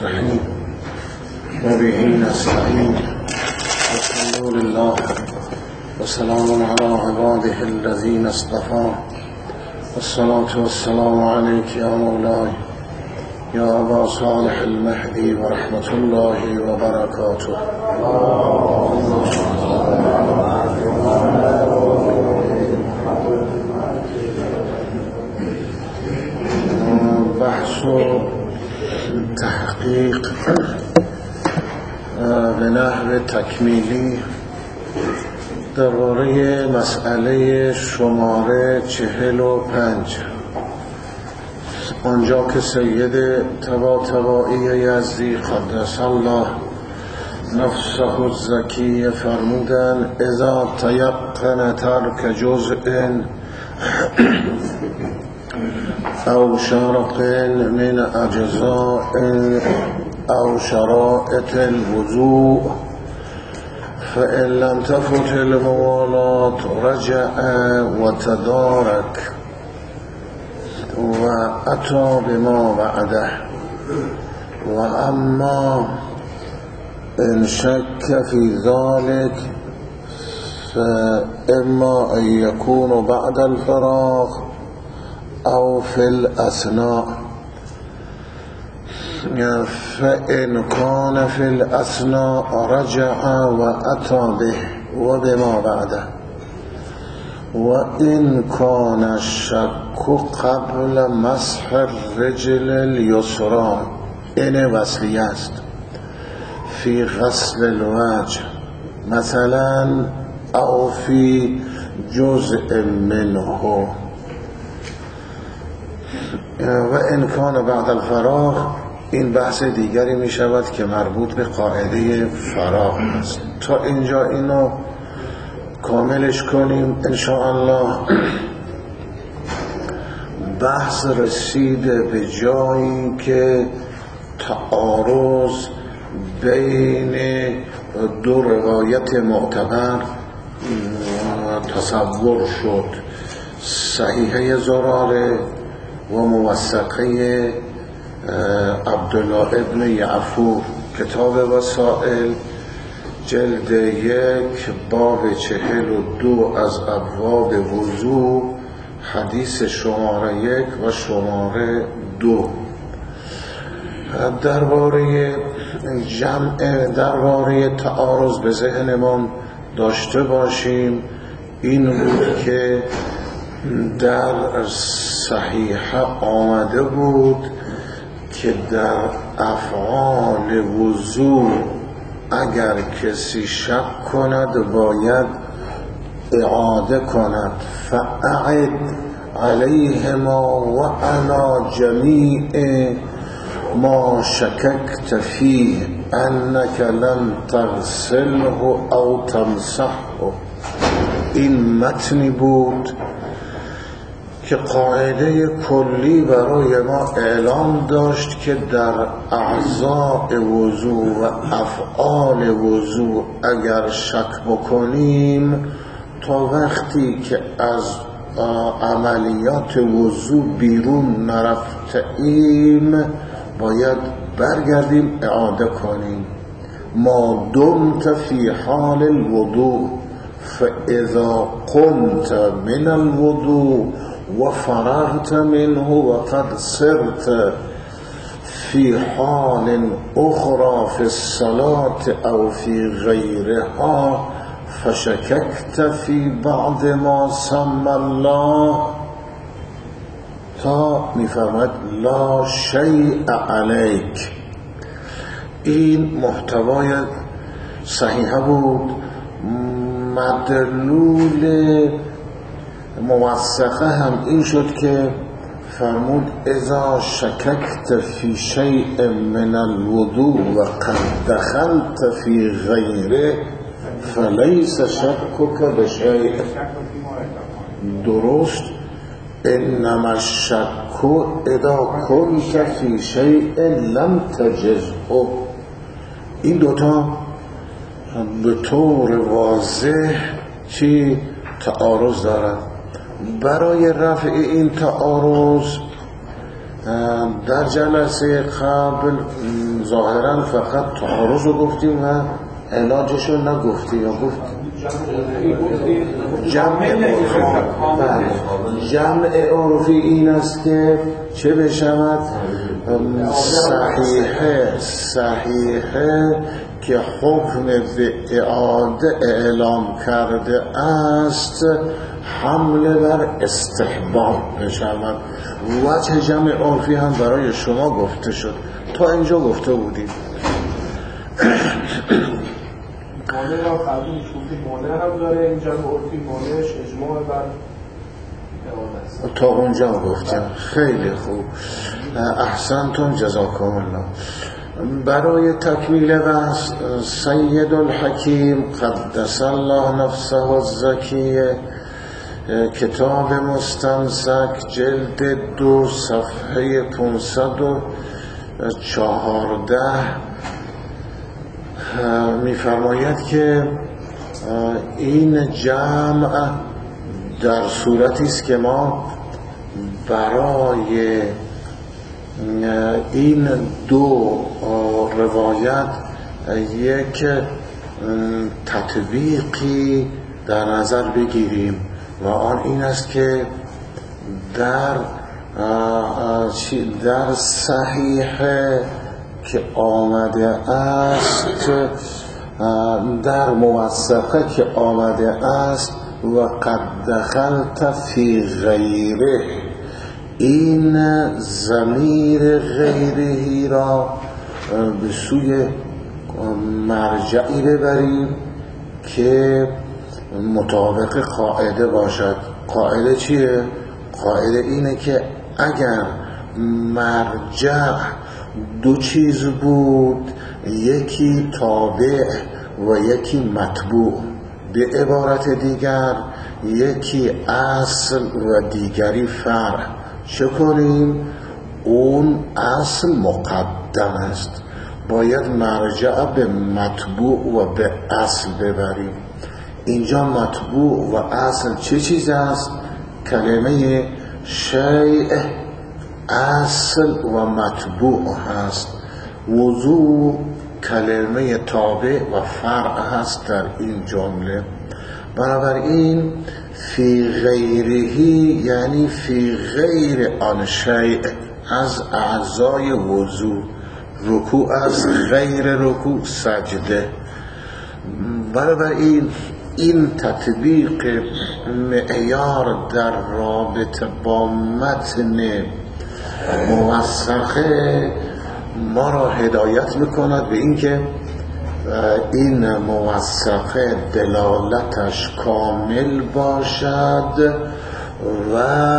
نستحيي وبه نستعين والحمد لله وسلام على عباده الذين اصطفى والصلاة والسلام عليك يا مولاي يا أبا صالح المهدي ورحمة الله وبركاته. بحث و تحقیق به نحو تکمیلی درباره مسئله شماره 45 آنجا که سید طباطبایی یزدی قدس الله نفسه الزکی فرمودن اذا تیقن ترک جزء او شرط من اجزاء او شرائط الوضوء فإن لم تفت الموالاة رجع وتدارك وأتى بما بعده. وأما إن شك في ذلك فإما أن يكون بعد الفراغ أو في الأثناء، فإن كان في الأثناء رجع وأتى به وبما بعده. وإن كان الشك قبل مسح الرجل اليسرى این وصلی است في غسل الوجه مثلا او في جزء منه. و ان کان بعد الفراغ این بحث دیگری می شود که مربوط به قاعده فراغ است. تا اینجا اینو کاملش کنیم انشاءالله. بحث رسیده به جایی که تعارض بین دو روایت معتبر تصور شد، صحیحه زراره و موثقه عبدالله ابن یعفور، کتاب وسائل جلد 1 باب 42 از ابواب وضو، حدیث شماره 1 و شماره 2. درباره تعارض به ذهنمان داشته باشیم این بود که در صحیحه آمده بود که در افعال وضو اگر کسی شک کند باید اعاده کند. فاعد علیهما و علی جمیع ما شککت فیه انک لم تغسله او تمسحه. این متنی بود که قاعده کلی برای ما اعلام داشت که در اعضاء وضو و افعال وضو اگر شک بکنیم تا وقتی که از عملیات وضو بیرون نرفتیم باید برگردیم اعاده کنیم. ما دمت فی حال الوضوء فاذا قمت من الوضوء وفرغت منه وقد صرت في حال أخرى في الصلاة أو في غيرها فشككت في بعض ما سمى الله تا میفرماید لا شیء علیک. این محتوای صحیحه بود. مدلول موثقه هم این شد که فرمود اذا شککت فی شیء من الوضوء و قد دخلت فی غیره فلیس شکک بشیء. درست، انما الشک اذا کنت فی شیء لم تجزه. این دوتا به طور واضح چی تعارض دارد. برای رفع این تعارض در جلسه قبل ظاهرا فقط تعارض رو گفتیم و علاجش رو نگفتیم یا گفتیم جمع عرفی این است که چه بشود صحیحه که حکم به اعاده اعلام کرده است حمله بر استحباب بشود. وجه جمع عرفی هم برای شما گفته شد، تا اینجا گفته بودیم. مانع را قبول شوفی مانع هم داره، این جمع عرفی مانعش اجماع بر اعاده است. تا اونجا گفتیم. خیلی خوب، احسنتم، جزاکم الله. برای تکمیل بحث سید الحکیم قدس الله نفسه الزکیه کتاب مستمسک جلد 2 صفحه 514 می‌فرماید که این جمع در صورتی است که ما برای این دو روایت یک تطبیقی در نظر بگیریم و آن این است که در صحیحه که آمده است، در موثقه که آمده است و قد دخلت فی غیره، این ضمیر غیرهی را به سوی مرجعی ببریم که مطابق قاعده باشد. قاعده چیه؟ قاعده اینه که اگر مرجع دو چیز بود، یکی تابع و یکی متبوع، به عبارت دیگر یکی اصل و دیگری فرع، چه کنیم؟ اون اصل مقدم است، باید مرجع به متبوع و به اصل ببریم. اینجا متبوع و اصل چه چیز است؟ کلمه شیء اصل و متبوع هست. وضوع کلمه تابع و فرع هست در این جمله. بنابراین فی غیرهی یعنی فی غیر آن شیء از اعضای وضوع، رکوع از غیر رکوع سجده. بنابراین این تطبیق معیار در رابطه با متن موثقه ما را هدایت میکند به اینکه این موثقه دلالتش کامل باشد و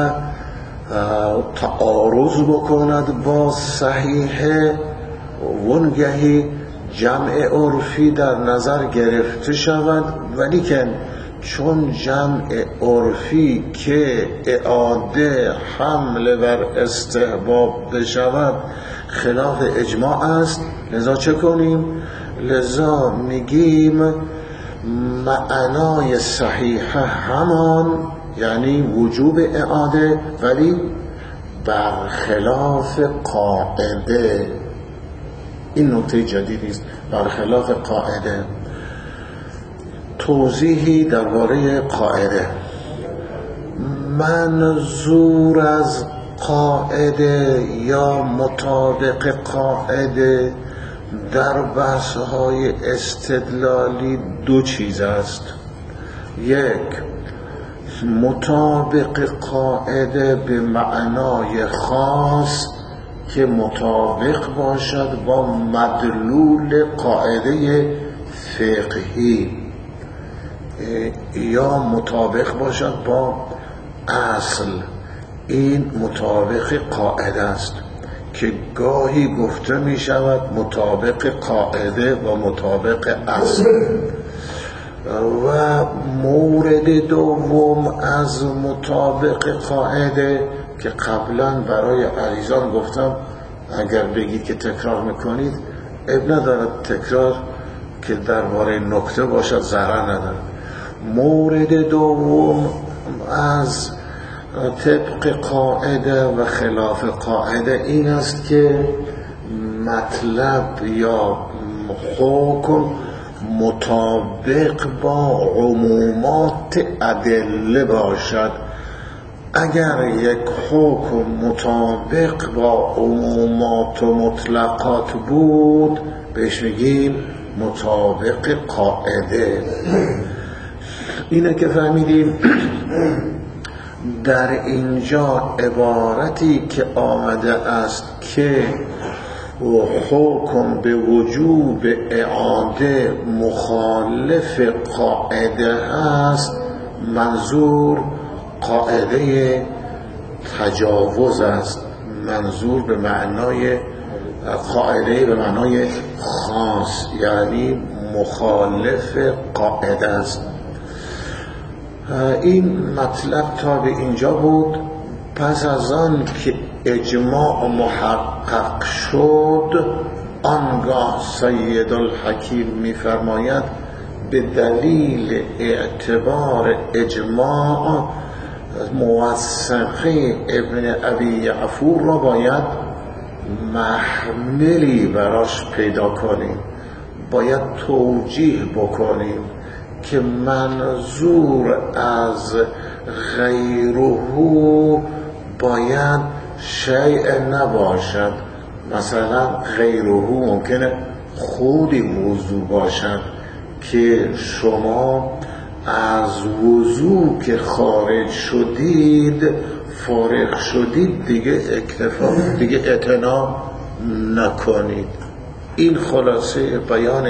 تعارض بکند با صحیحه. وانگهی جمع عرفی در نظر گرفته شود، ولی که چون جمع عرفی که اعاده حمل بر استحباب بشود خلاف اجماع است، لذا چه کنیم؟ لذا میگیم معنای صحیحه همان، یعنی وجوب اعاده، ولی برخلاف قاعده. این نکته جدیدی است، برخلاف قاعده. توضیحی درباره قاعده. منظور از قاعده یا مطابق قاعده در بحث‌های استدلالی دو چیز است. یک، مطابق قاعده به معنای خاص که مطابق باشد با مدلول قاعده فقهی، یا مطابق باشد با اصل. این مطابق قاعده است که گاهی گفته می شود مطابق قاعده و مطابق اصل. و مورد دوم از مطابق قاعده که قبلا برای عزیزان گفتم، اگر بگید که تکرار میکنید اب ندارد، تکرار که درباره نکته باشد ضرر ندارد. مورد دوم از طبق قاعده و خلاف قاعده این است که مطلب یا حکم مطابق با عمومات ادله باشد. اگر یک حکم مطابق با عمومات و مطلقات بود بهش میگیم مطابق قاعده. اینه که فهمیدیم در اینجا عبارتی که آمده است که حکم به وجوب اعاده مخالف قاعده است، منظور قاعده تجاوز است، منظور به معنای قاعده به معنای خاص، یعنی مخالف قاعده است. این مطلب تا به اینجا بود. پس از آن که اجماع محقق شد، آنگاه سید الحکیم می‌فرماید به دلیل اعتبار اجماع موثقه ابن ابی یعفور را باید محملی براش پیدا کنیم، باید توجیه بکنیم که منظور از غیره باید شیء نباشد. مثلا غیره ممکنه خودی موضوع باشد که شما از وضو که خارج شدید، فارغ شدید، دیگه اعتنا نکنید. این خلاصه بیان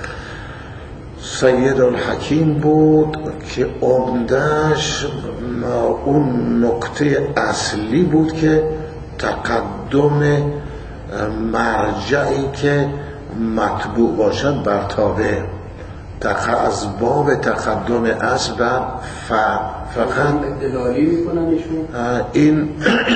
سید الحکیم بود که عمده‌اش اون نکته اصلی بود که تقدم مرجعی که مطبوع باشد بر تابع، از باب تقدم اصل بر فقط دلالی میکنن ایشون. این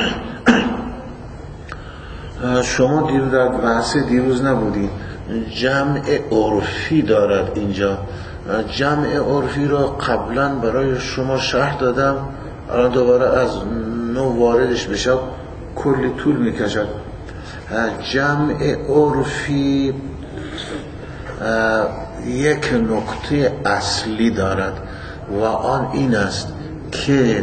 شما دیروز در بحث دیروز نبودید، جمع عرفی دارد اینجا. جمع عرفی را قبلا برای شما شرح دادم، الان دوباره از نو واردش بشم کلی طول میکشد. جمع عرفی یک نکته اصلی دارد و آن این است که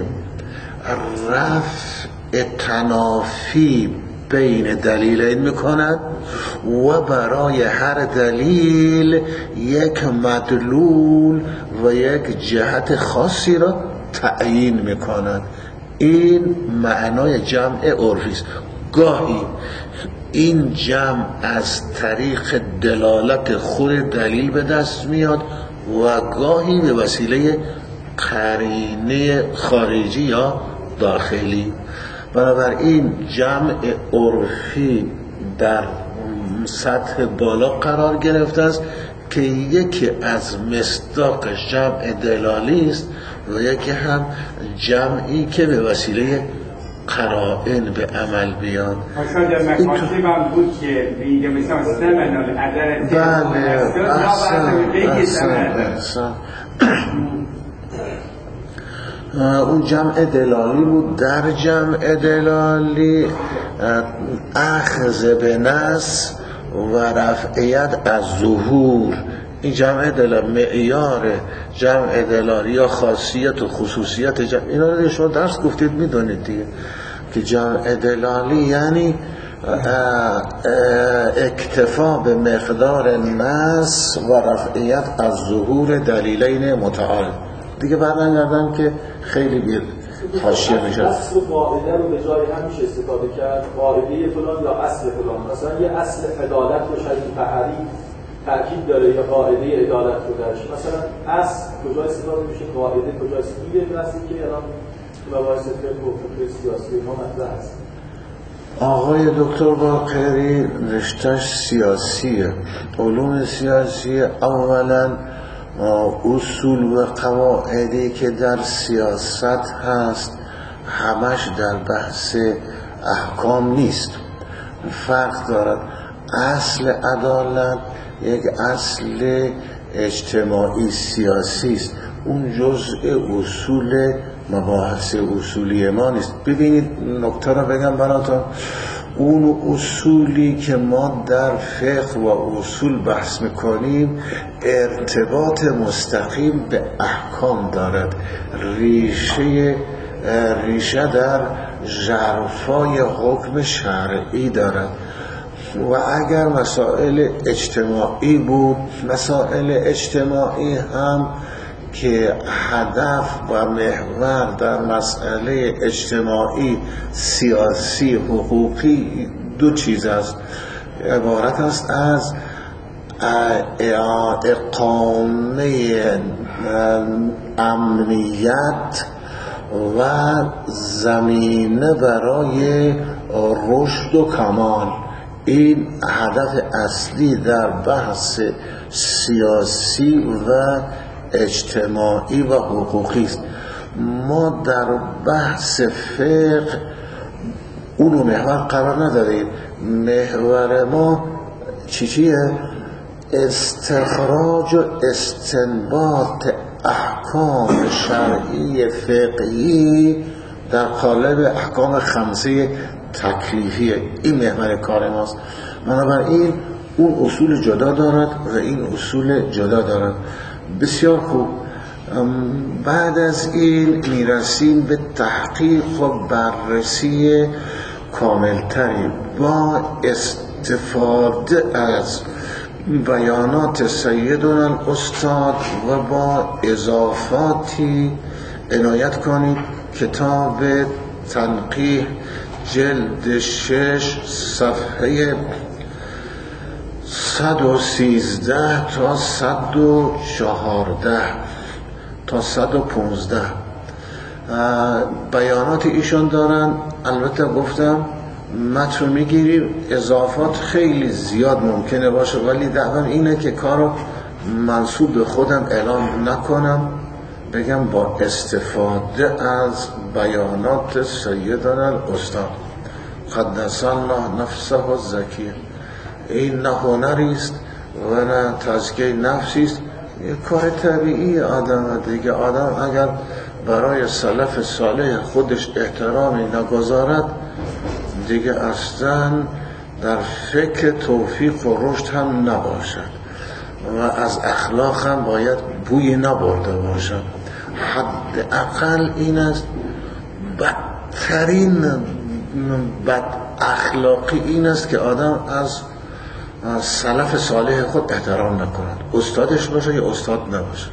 رفع تنافی بین دلیلین میکند و برای هر دلیل یک مدلول و یک جهت خاصی را تعیین میکند. این معنای جمع عرفی است. گاهی این جمع از طریق دلالت خود دلیل به دست میاد و گاهی به وسیله قرینه خارجی یا داخلی. بنابراین جمع عرفی در سطح بالا قرار گرفته است که یکی از مصداقش جمع دلالی است و یکی هم جمعی که به وسیله قرائن به عمل بیاد. مثلا در مکاتب هم بود که میگه مثلا سمنال عدد بله احسن اون جمع دلالی بود. در جمع دلالی اخذ به نص و رفعیت از ظهور، این جمع دلالی معیار جمع دلالی یا خاصیت و خصوصیت جمع، اینا رو شما درس گفتید میدونید دیگه که جمع دلالی یعنی اکتفا به مقدار نص و رفعیت از ظهور دلیلین متعال. دیگه برنگردم که خیلی بیر حاشیه میشه. اصل و قاعده رو به جای هم میشه استفاده کرد، قاعده فلان یا اصل فلان. مثلا یه اصل عدالت رو شاید بحری تأکید داره یا قاعده عدالت رو درش. مثلا اصل کجا استفاده میشه، قاعده کجا استفاده میشه، اصلی که الان تو مباحث فقه و فقه سیاسی ما مطرح است. آقای دکتر باقری رشتهش سیاسیه، علوم سیاسی. اولا اصول و قواعدی که در سیاست هست همش در بحث احکام نیست، فرق دارد. اصل عدالت یک اصل اجتماعی سیاسی است، اون جزء اصول مباحث اصولی ما نیست. ببینید نکته رو بگم براتون، اون اصولی که ما در فقه و اصول بحث میکنیم ارتباط مستقیم به احکام دارد، ریشه در ژرفای حکم شرعی دارد. و اگر مسائل اجتماعی بود، مسائل اجتماعی هم که هدف و محور در مسئله اجتماعی، سیاسی، حقوقی دو چیز است، عبارت است از اقامه امنیت و زمینه برای رشد و کمال. این هدف اصلی در بحث سیاسی و اجتماعی و حقوقی است. ما در بحث فقه اونو محور قرار نداریم. محور ما چیه؟ استخراج و استنباط احکام شرعی فقهی در قالب احکام خمسه تکلیفیه. این محور کار ماست. بنابراین اون اصول جدا دارد و این اصول جدا دارد. بسیار خوب. بعد از این میرسیم به تحقیق و بررسی کاملتری با استفاده از بیانات سیدنا الاستاد و با اضافاتی عنایت کنید. کتاب تنقیح جلد 6 صفحه 113 تا 114 تا 115 بیانات ایشان دارن. البته گفتم متن میگیریم، اضافات خیلی زیاد ممکنه باشه، ولی دعوام اینه که کارو منسوب به خودم اعلام نکنم، بگم با استفاده از بیانات سیدنا الاستاد قدس الله نفسه الزکیه. این نه هنری است و نه تزکیه نفسی است، یک کار طبیعی آدم دیگه. آدم اگر برای سلف صالح خودش احترامی نگذارد دیگه اصلا در فکر توفیق و رشد هم نباشد و از اخلاق هم باید بوی نبرده باشد. حداقل این است، بدترین بد اخلاقی این است که آدم از سلف صالح خود احترام نکند، استادش باشه یا استاد نباشه.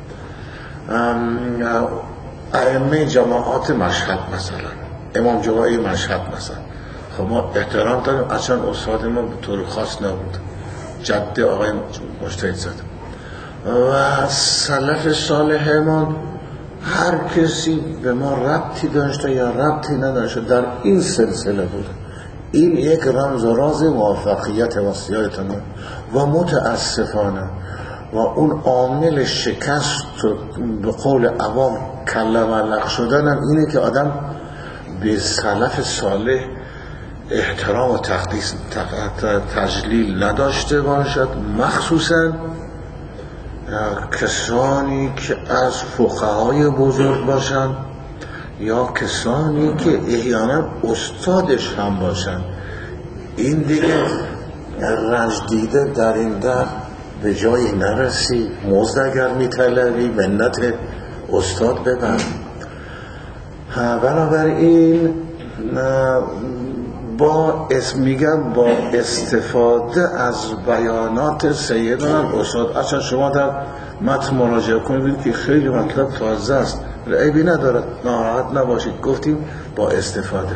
ائمه جماعات مشهد مثلا، امام جمعه مشهد مثلا، خب ما احترام داریم، اصلا استاد ما به طور خاص نبود، جد آقای مجتهد زاده. و سلف صالح ما هر کسی به ما ربطی داشته یا ربطی نداشته در این سلسله بود. این یک رمز و راز موفقیت وصیتنا و متاسفانه و اون عامل شکست به قول عوام کله ملق شدن هم اینه که آدم به سلف صالح احترام و تقدیس تجلیل نداشته باشد، مخصوصا کسانی که از فقهای بزرگ باشند یا کسانی که احیانا استادش هم باشند. این دیگه رنجدیده در این در به جایی نرسی، مزد اگر میطلبی منت استاد ببر. بنابراین با استفاده از بیانات سیدنا الاستاد، اصلا شما در متن مراجعه کنید که خیلی مطلب تازه است، عیبی ندارد، ناراحت نباشید. گفتیم با استفاده.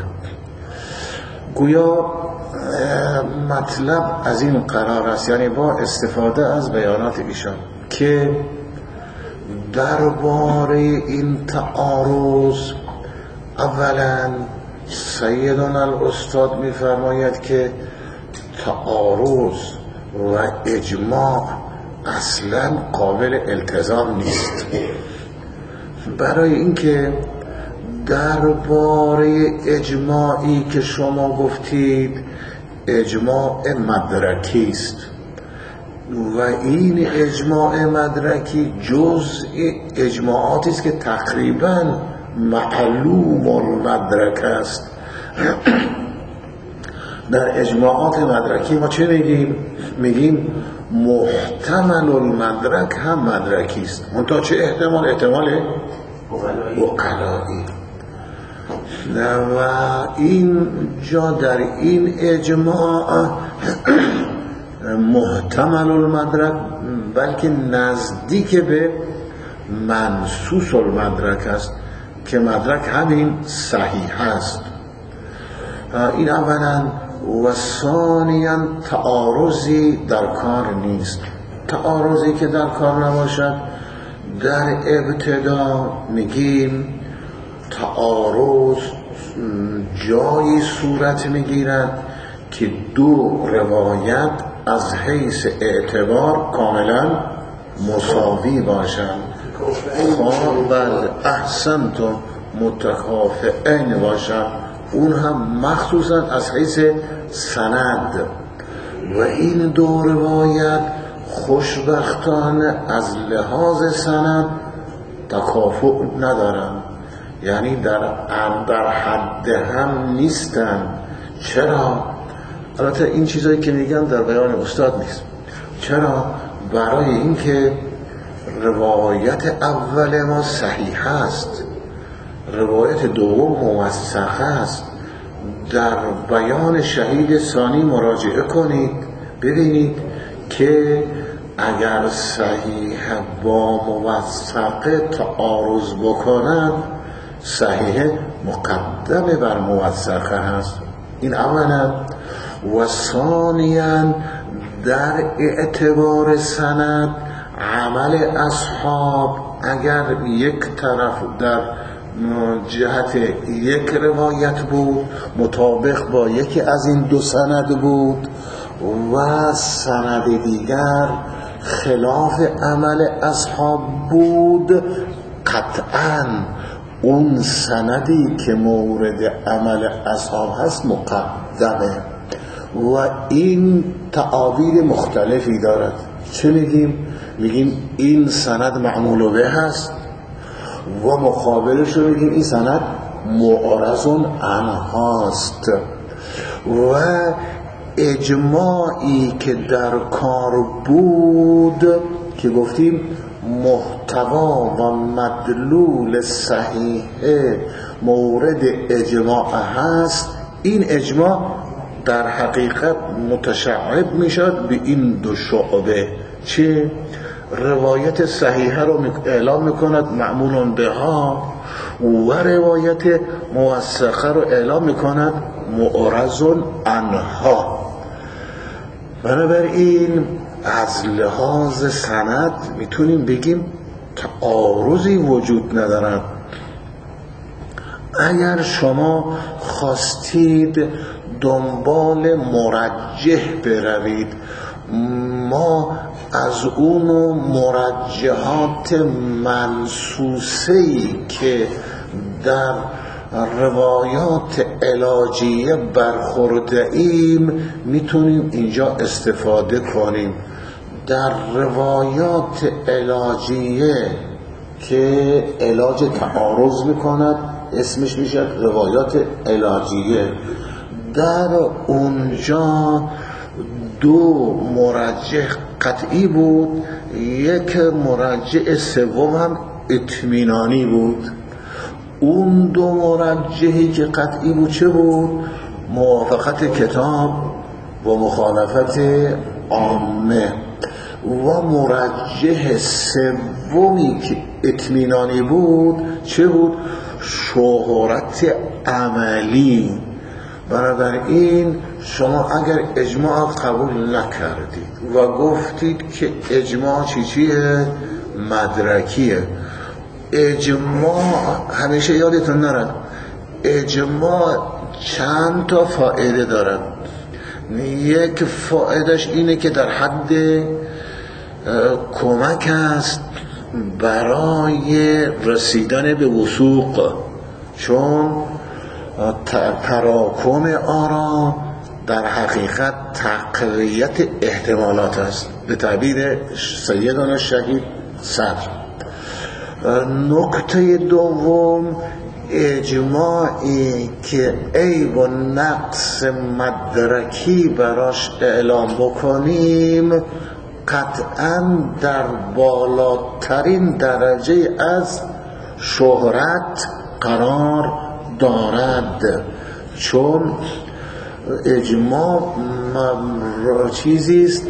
گویا مطلب از این قرار است، یعنی با استفاده از بیانات ایشان که درباره این تعارض اولا سیدنا الاستاد می‌فرماید که تعارض و اجماع اصلا قابل التزام نیست، برای اینکه درباره اجماعی که شما گفتید اجماع مدرکی است و این اجماع مدرکی جزء اجماعاتی است که تقریبا معلوم المدرک است. در اجماعات مدرکی ما چه میگیم؟ میگیم محتمل المدرک هم مدرکی است. منتها چه احتمال؟ احتمال وکلایی. و این جا در این اجماع محتمل المدرک بلکه نزدیک به منصوص المدرک است که مدرک همین صحیح است. این اولا. و ثانیاً تعارضی در کار نیست. تعارضی که در کار نباشد، در ابتدا میگیم تعارض جایی صورت میگیرد که دو روایت از حیث اعتبار کاملا مساوی باشند. بل احسنتم متکافئین باشند، اون هم مخصوصا از حیث سند. و این دو روایت خوشبختانه از لحاظ سند تکافؤ ندارند، یعنی در حد هم نیستن. چرا؟ البته این چیزایی که میگم در بیان استاد نیست. چرا؟ برای اینکه روایت اول ما صحیح است، روایت دوم موثقه است. در بیان شهید ثانی مراجعه کنید ببینید که اگر صحیح با موثقه تعارض بکنند، صحیح مقدم بر موثقه هست. این اولا. و ثانیاً در اعتبار سند عمل اصحاب اگر یک طرف در جهت یک روایت بود مطابق با یکی از این دو سند بود و سند دیگر خلاف عمل اصحاب بود، قطعاً اون سندی که مورد عمل اصحاب هست مقدمه. و این تعابیر مختلفی دارد. چه میگیم؟ میگیم این سند معمول به هست و مقابلش رو میگیم این سند معرض عنهاست. و اجماعی که در کار بود که گفتیم محتوا و مدلول صحیح مورد اجماع هست، این اجماع در حقیقت متشعب میشد به این دو شعبه. چه؟ روایت صحیحه رو اعلام میکند معمول بها و روایت موثقه رو اعلام میکند معرض عنها. بنابراین از لحاظ سند میتونیم بگیم تعارضی وجود ندارد. اگر شما خواستید دنبال مرجح بروید، ما از اون مرجحات منصوصه‌ای که در روایات علاجیه برخورده ایم میتونیم اینجا استفاده کنیم. در روایات علاجیه که علاج تعارض میکند اسمش میشه روایات علاجیه، در اونجا دو مرجح قطعی بود، یک مرجح سوم هم اطمینانی بود. اون دو مرجحی که قطعی بود چه بود؟ موافقت کتاب و مخالفت عامه. و مرجح سومی که اطمینانی بود چه بود؟ شهرت عملی. بنابراین شما اگر اجماع قبول نکردید و گفتید که اجماع چیه؟ مدرکیه. اجماع همیشه یادتون نرد اجماع چند تا فایده دارد. یک فایدهش اینه که در حد کمک است برای رسیدن به وثوق، چون تراکم آرا در حقیقت تقویت احتمالات است، به تعبیر سیدنا شهید صدر. نکته دوم اجماعی که عیب و نقص مدرکی براش اعلام بکنیم قطعا در بالاترین درجه از شهرت قرار دارد، چون اجماع چیزی است،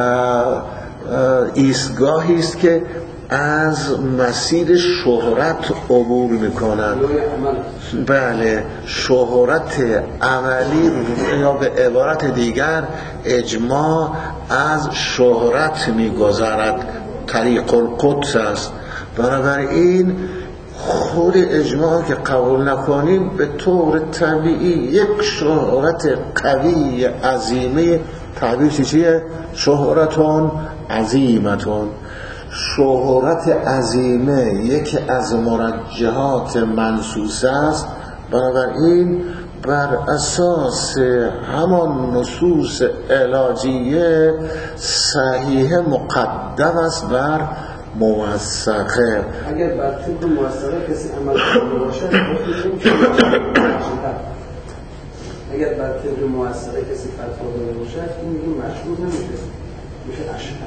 ایستگاهی است که از مسیر شهرت عبور میکنند. بله، شهرت عملی یا به عبارت دیگر اجماع از شهرت میگذرد، طریق القدس است. بنابراین خود اجماع که قبول نکنیم به طور طبیعی یک شهرت قوی عظیمه، تعبیر چیه؟ شهرتون عظیمتون. شهرت عظیمه یکی از مرجحات منصوصه است، بنابراین بر اساس همان نصوص علاجیه صحیح مقدم است بر موثقه. اگر بر طبق موثقه کسی عمل کنه باشد اگر بر طبق موثقه کسی فتوا داده باشد این میگه مشهور نمیشه، میشه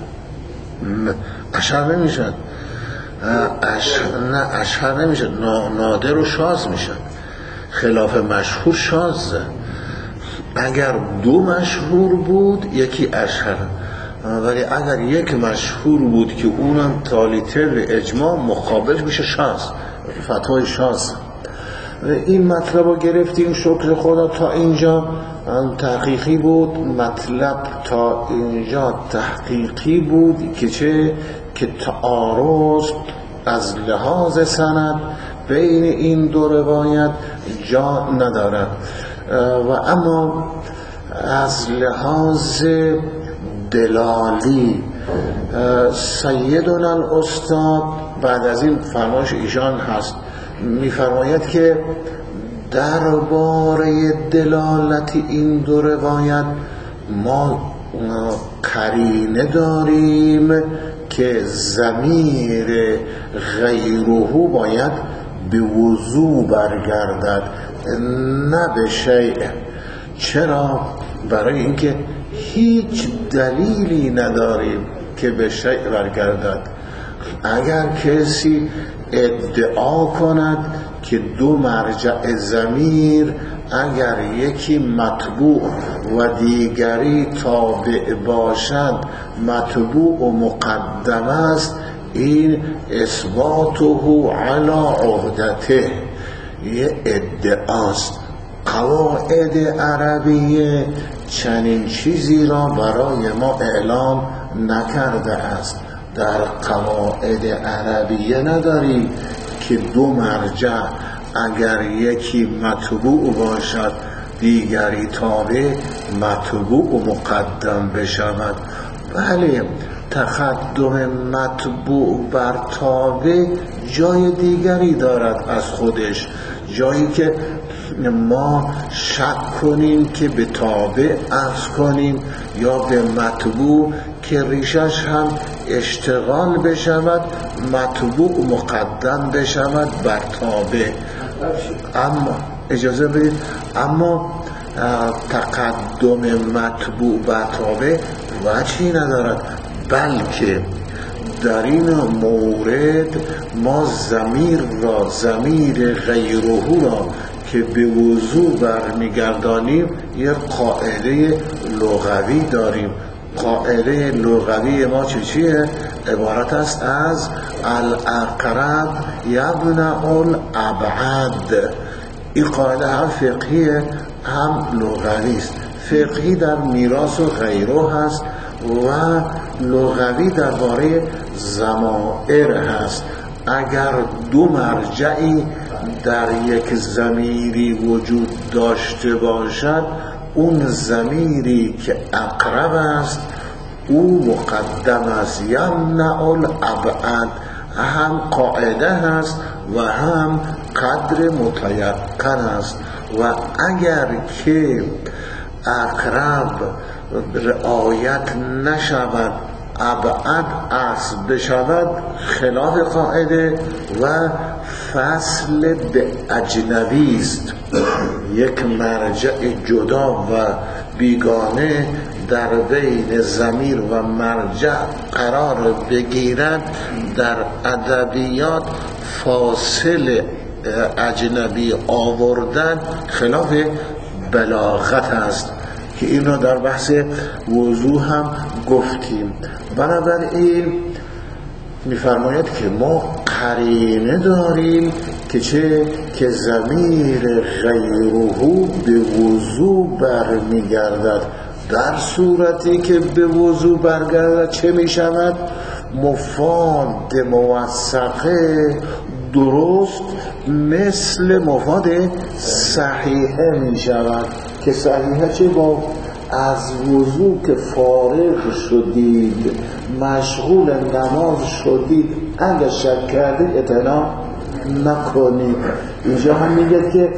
اشهر نمیشد، اشهر نمیشد، نادر و شاذ میشد. خلاف مشهور شاذه. اگر دو مشهور بود یکی اشهر، ولی اگر یک مشهور بود که اونم تالیتر اجماع مقابل میشه شاذ، فتوای شاذ. این مطلب رو گرفتیم، شکر خدا تا اینجا تحقیقی بود. مطلب تا اینجا تحقیقی بود که چه؟ که تعارض از لحاظ سند بین این دو روایت جا ندارد، و اما از لحاظ دلالی سیدنا الاستاد بعد از این فرمایش ایشان هست، میفرماید که درباره دلالت این دو روایت ما قرینه داریم که ضمیر غیره باید به وضوع برگردد، نه به شیء. چرا؟ برای اینکه هیچ دلیلی نداریم که به شیء برگردد. اگر کسی ادعا کند که دو مرجع ضمیر اگر یکی مطبوع و دیگری تابع باشد مطبوع و مقدم است، این اثباته علی عهدته، یه ادعاست. قواعد عربیه چنین چیزی را برای ما اعلام نکرده است. در قواعد عربیه نداریم که دو مرجع اگر یکی مطبوع باشد دیگری تابع مطبوع و مقدم بشود. بله، تقدم مطبوع بر تابع جای دیگری دارد از خودش، جایی که ما شک کنیم که به تابع عرض کنیم یا به مطبوع که ریشش هم اشتغال بشود، مطبوع مقدم بشود بر تابع. اما اجازه بدید، اما تقدم مطبوع بر تابع وجهی ندارد، بلکه در این مورد ما ضمیر غیره را که به وضوع برمیگردانیم یه قاعده لغوی داریم. قاعده لغوی ما چیه؟ عبارت است از الاقرب یمنع الابعد. این قاعده هم فقهیه هم لغوی است. فقهی در میراث و غیره هست و لغوی درباره ضمائر هست. اگر دو مرجعی در یک ضمیری وجود داشته باشد، اون ضمیری که اقرب است او مقدم است. یمنع الابعد هم قاعده هست و هم قدر متیقن است. و اگر که اقرب رعایت نشود، ابعد اصل بشود، خلاف قاعده و فصل به اجنبی است، یک مرجع جدا و بیگانه در بین ضمیر و مرجع قرار بگیرد. در ادبیات فاصله اجنبی آوردن خلاف بلاغت است که این را در بحث وضوح هم گفتیم. بنابراین می‌فرماید که ما قرینه داریم که چه؟ که ضمیر غیره به وضو برمیگردد. در صورتی که به وضو برگردد چه میشود؟ مفاد موثقه درست مثل مفاد صحیحه میشود که صحیحه چه؟ با از وضو که فارغ شدید مشغول نماز شدید اگر شک کردید اطلاع نکنید. اینجا هم میگه که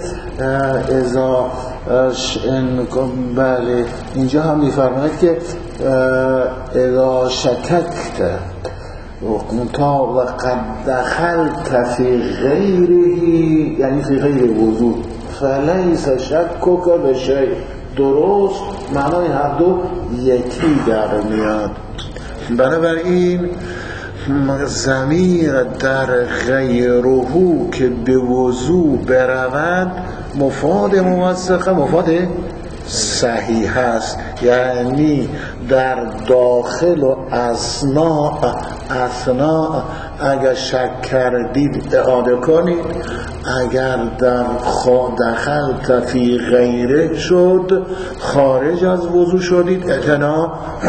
بله اینجا هم میفرماید که اذا شککت و قد دخلت فی غیره، یعنی فی غیر وضو، فلیس شکک بشیء. درست معنای هر دو یکی در میاد. بنابراین ضمیر در غیره که به وضو برود مفاد موثقه مفاد صحیح است، یعنی در داخل و اثناء اگر شک کردید اعاده کنید، اگر در دخلت فی غیره شد خارج از وضو شدید اعتنا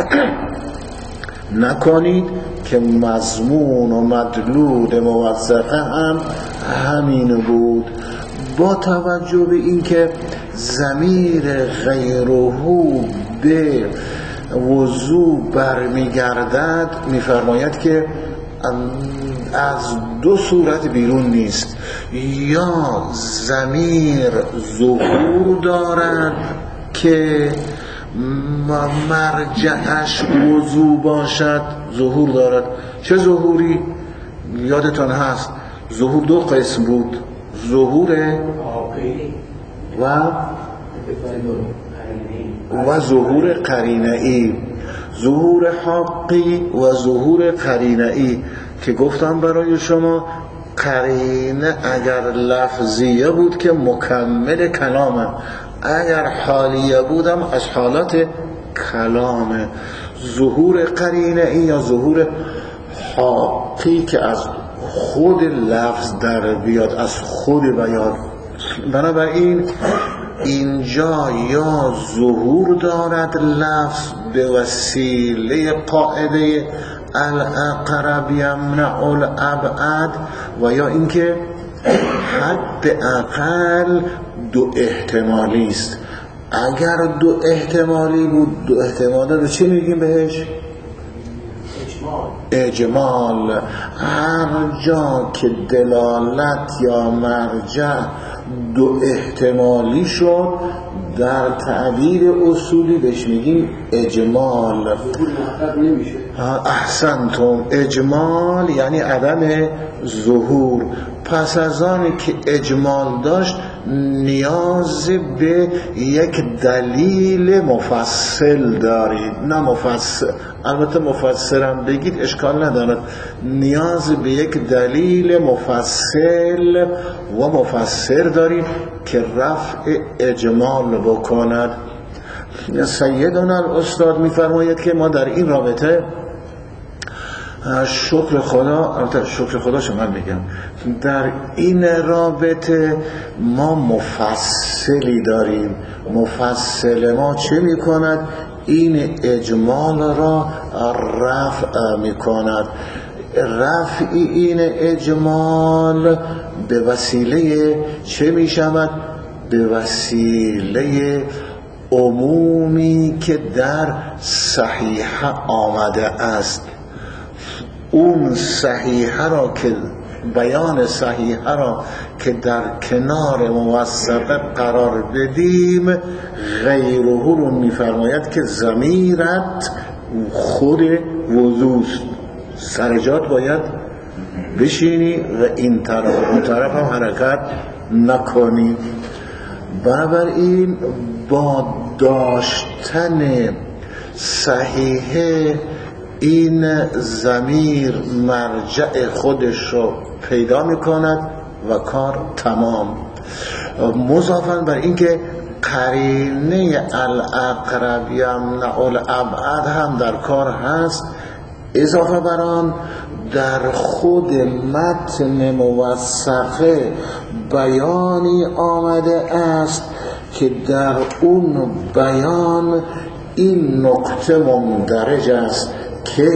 نکنید که مضمون و مدلول موثقه هم همین بود. با توجه به اینکه ضمیر غیره به وضو برمیگردد میفرماید که از دو صورت بیرون نیست، یا ضمیر ظهور دارد که مرجعش وضو باشد، ظهور دارد. چه ظهوری؟ یادتان هست ظهور دو قسم بود، ظهور و ظهور قرینه‌ای، ظهور حقی و ظهور قرینه‌ای که گفتم برای شما قرینه اگر لفظیه بود که مکمل کلامه، اگر حالیه بودم از حالات کلامه. ظهور قرینه‌ای یا ظهور حقی که از خود لفظ در بیاد، از خود بیان. بنابراین اینجا یا ظهور دارد لفظ به وسیله قاعده الاقرب یمنع الابعد، و یا اینکه حد اقل دو احتمالی است. اگر دو احتمالی بود، دو احتمالی رو چی میگیم بهش؟ اجمال. هر جا که دلالت یا مرجع دو احتمالی شد در تعبیر اصولی بهش میگیم اجمال. احسنتم، اجمال یعنی عدم ظهور. پس از آن که اجمال داشت نیاز به یک دلیل مفصل دارید، نه مفصل، البته مفسرم بگید اشکال ندارد، نیاز به یک دلیل مفصل و مفسر دارید که رفع اجمال بکند. سیدنا الاستاد میفرماید که ما در این رابطه شکر خدا، البته شکر خدا شما میگم، در این رابطه ما مفصلی داریم. مفصل ما چه میکند؟ این اجمال را رفع میکند. رفع این اجمال به وسیله چه میشود؟ به وسیله عمومی که در صحیحه آمده است. اون صحیحه را که بیان صحیحه را که در کنار موثقه قرار بدیم، غیره رو میفرماید که ضمیرت خود وضوست، سرجات باید بشینی و این طرف و اون طرف هم حرکت نکنی. بنابراین با داشتن صحیح این ضمیر مرجع خودش رو پیدا میکند و کار تمام. مضافاً بر اینکه قرینه الاقرب یمنع الابعد هم در کار هست، اضافه بر آن در خود متن موثقه بیانی آمده است که در اون بیان این نکته مندرج است که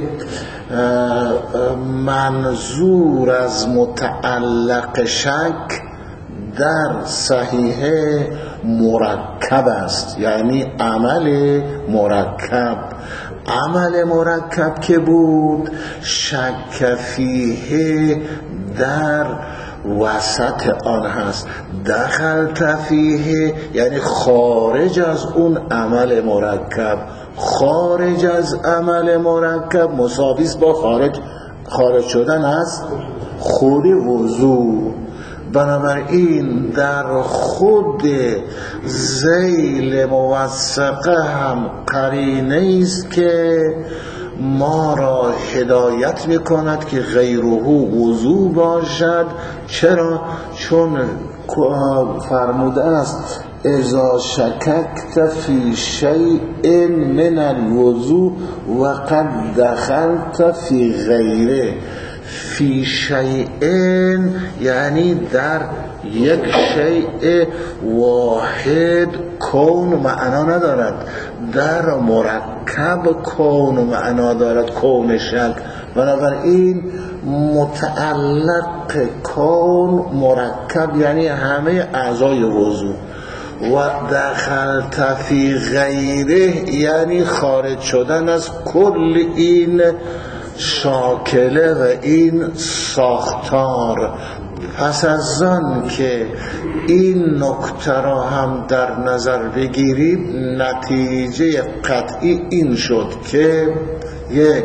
منظور از متعلق شک در صحیح مرکب است، یعنی عمل مرکب. عمل مرکب که بود شک فیه در وسط آن هست، دخلت فیه یعنی خارج از اون عمل مرکب. خارج از عمل مرکب مساوی است با خارج شدن از خود وضو. بنابراین در خود ذیل موثقه هم قرینه است که ما را هدایت میکند که غیره وضو باشد. چرا؟ چون فرموده است اذا شککت فی شیء من الوضو و قد دخلت فی غیره. فی شیء یعنی در یک شیء واحد کون معنا ندارد، در مرکب کون معنا دارد، کون شک. بنابراین متعلق کون مرکب یعنی همه اعضای وضو. و دخلت فی غیره یعنی خارج شدن از کل این شاکله و این ساختار. پس از آن که این نکته را هم در نظر بگیریم، نتیجه قطعی این شد که یک،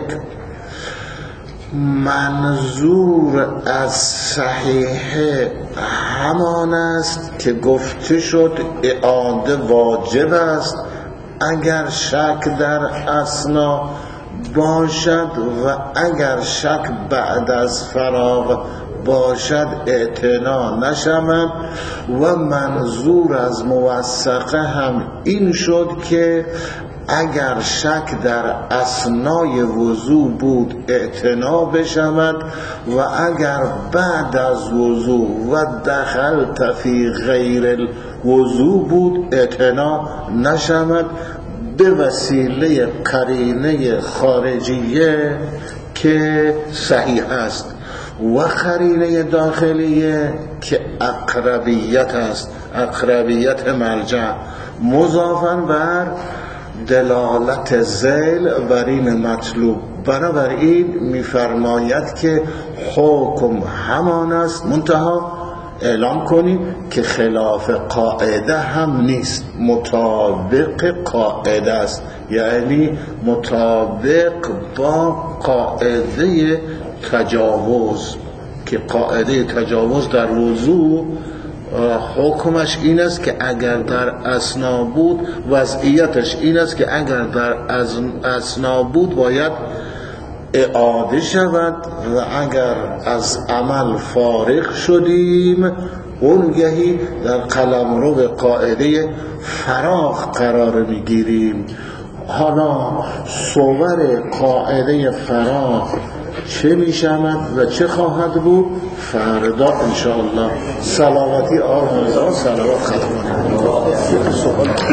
منظور از صحیح همان است که گفته شد اعاده واجب است اگر شک در اثنا باشد و اگر شک بعد از فراغ باشد اعتنا نشود. و منظور از موثقه هم این شد که اگر شک در اثنای وضو بود اعتنا بشود و اگر بعد از وضو و دخلت فی غیر الوضو بود اعتنا نشود، به وسیله قرینه خارجیه که صحیح است و قرینه داخلیه که اقربیت است، اقربیت مرجع، مضافاً بر دلالت ذیل بر این مطلوب. بنابراین میفرماید که حکم همان است، منتها اعلام کنیم که خلاف قاعده هم نیست، مطابق قاعده است، یعنی مطابق با قاعده تجاوز، که قاعده تجاوز در وضو حکمش این است که اگر در اثنا بود، وضعیتش این است که اگر در اثنا بود باید اعاده شود و اگر از عمل فارغ شدیم اونگهی در قلمرو به قاعده فراغ قرار میگیریم. حالا صور قاعده فراغ چه می شود و چه خواهد بود فردا انشاءالله. سلامتی آرزو، سلامت ختم کنیم.